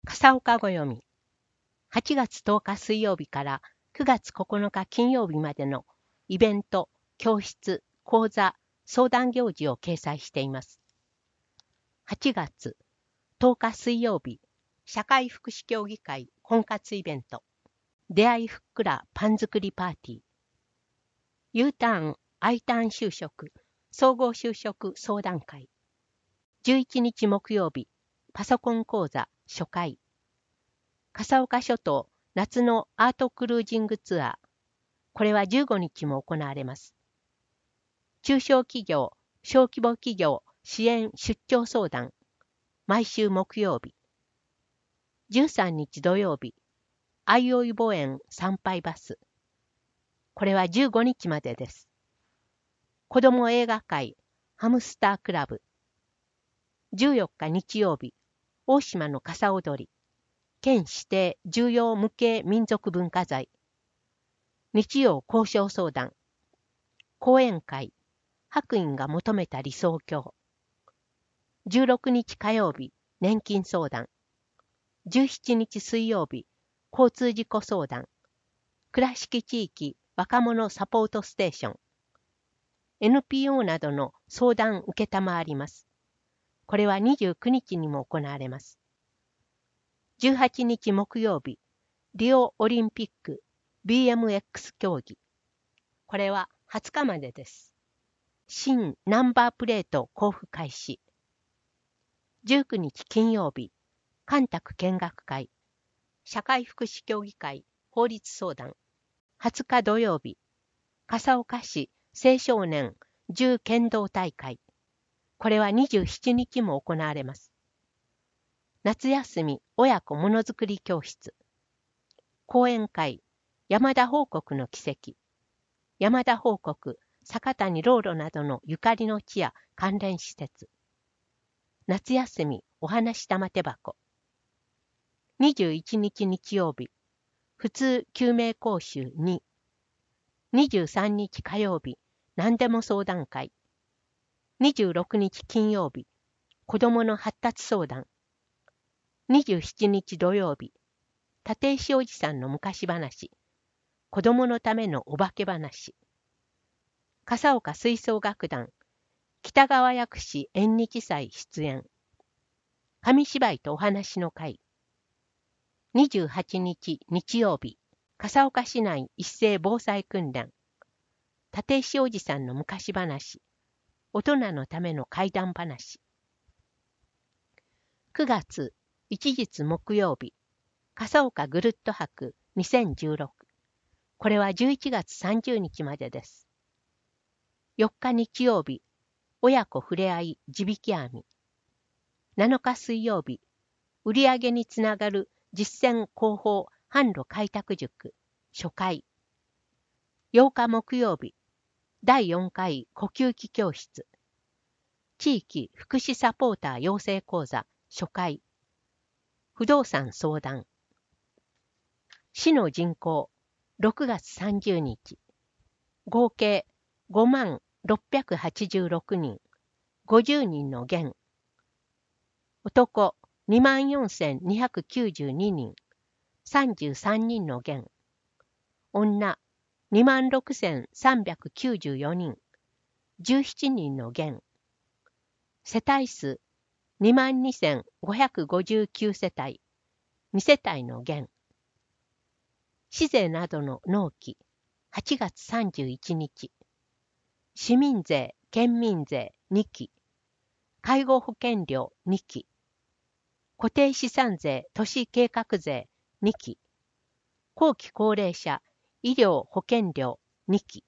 笠岡ご読み。8月10日水曜日から9月9日金曜日までのイベント、教室、講座、相談行事を掲載しています。8月10日水曜日、社会福祉協議会婚活イベント、出会いふっくらパン作りパーティー、U ターン、I ターン就職、総合就職相談会、11日木曜日、パソコン講座初回、笠岡諸島夏のアートクルージングツアー、これは15日も行われます。中小企業、小規模企業支援出張相談、毎週木曜日。13日土曜日、相生墓園参拝バス、これは15日までです。子ども映画会、ハムスタークラブ。14日日曜日、大島の傘踊り、県指定重要無形民族文化財。日曜交渉相談。講演会、白隠が求めた理想郷。16日火曜日、年金相談。17日水曜日、交通事故相談。倉敷地域若者サポートステーション。NPO などの相談受けたまわります。これは29日にも行われます。18日木曜日、リオオリンピック BMX 競技。これは20日までです。新ナンバープレート交付開始。19日金曜日、関宅見学会、社会福祉協議会法律相談。20日土曜日、笠岡市青少年銃剣道大会。これは27日も行われます。夏休み親子ものづくり教室。講演会、山田報国の奇跡。山田報国、坂谷老路などのゆかりの地や関連施設。夏休みお話玉手箱。21日日曜日、普通救命講習2。23日火曜日、何でも相談会。26日金曜日、子どもの発達相談。27日土曜日、立石おじさんの昔話。子どものためのお化け話。笠岡吹奏楽団、北川薬師縁日祭出演。紙芝居とお話の会。28日日曜日、笠岡市内一斉防災訓練。立石おじさんの昔話。大人のための怪談話。9月一日木曜日、笠岡ぐるっと博2016。これは11月30日までです。4日日曜日、親子ふれあい地引き網。7日水曜日、売上につながる実践広報販路開拓塾初回。8日木曜日、第4回呼吸器教室。地域福祉サポーター養成講座初回。不動産相談。市の人口6月30日。合計5686人。50人の減。男24,292人。33人の減。女26,394人。17人の減。世帯数22,559世帯。2世帯の減。市税などの納期8月31日。市民税、県民税2期。介護保険料2期。固定資産税、都市計画税2期。後期高齢者、医療保険料2期。